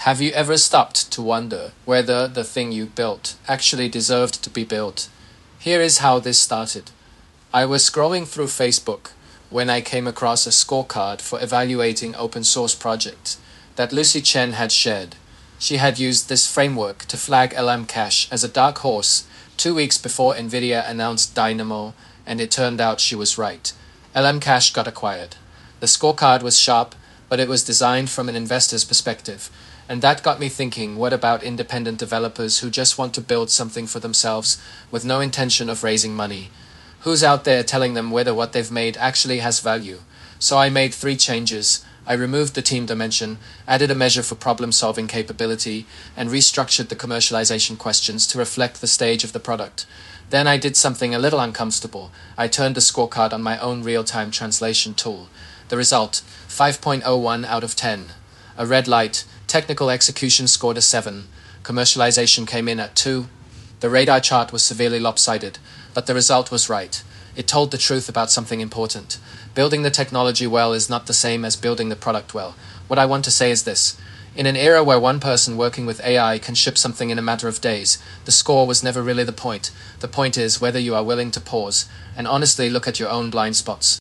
Have you ever stopped to wonder whether the thing you built actually deserved to be built? Here is how this started. I was scrolling through Facebook when I came across a scorecard for evaluating open source projects that Lucy Chen had shared. She had used this framework to flag LM Cache as a dark horse 2 weeks before NVIDIA announced Dynamo, and it turned out she was right. LM Cache got acquired. The scorecard was sharp, but it was designed from an investor's perspective. And that got me thinking, what about independent developers who just want to build something for themselves with no intention of raising money? Who's out there telling them whether what they've made actually has value? So I made 3 changes. I removed the team dimension, added a measure for problem-solving capability, and restructured the commercialization questions to reflect the stage of the product. Then I did something a little uncomfortable. I turned the scorecard on my own real-time translation tool. The result, 5.01 out of 10. A red light. Technical execution scored a 7. Commercialization came in at 2. The radar chart was severely lopsided, but the result was right. It told the truth about something important. Building the technology well is not the same as building the product well. What I want to say is this. In an era where one person working with AI can ship something in a matter of days, the score was never really the point. The point is whether you are willing to pause and honestly look at your own blind spots.